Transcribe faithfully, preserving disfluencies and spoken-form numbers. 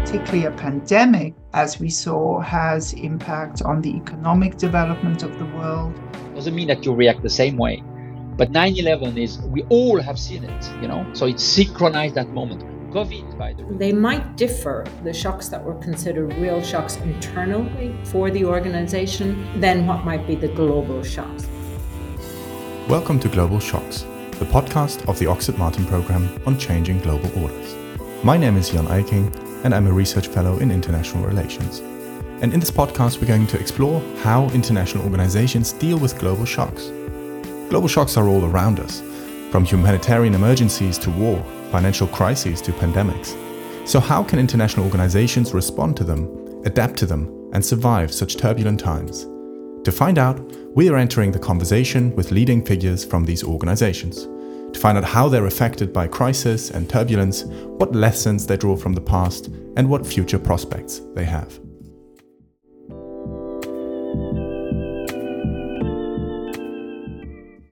particularly a pandemic, as we saw, has impact on the economic development of the world. Doesn't mean that you react the same way. But nine eleven is, we all have seen it, you know, so it synchronized that moment. COVID, by the way. They might differ, the shocks that were considered real shocks internally for the organization, than what might be the global shocks. Welcome to Global Shocks, the podcast of the Oxford Martin Programme on Changing Global Orders. My name is Jan Eiking, and I'm a research fellow in international relations. And in this podcast, we're going to explore how international organizations deal with global shocks. Global shocks are all around us, from humanitarian emergencies to war, financial crises to pandemics. So how can international organizations respond to them, adapt to them, and survive such turbulent times? To find out, we are entering the conversation with leading figures from these organizations. To find out how they're affected by crisis and turbulence, what lessons they draw from the past, and what future prospects they have.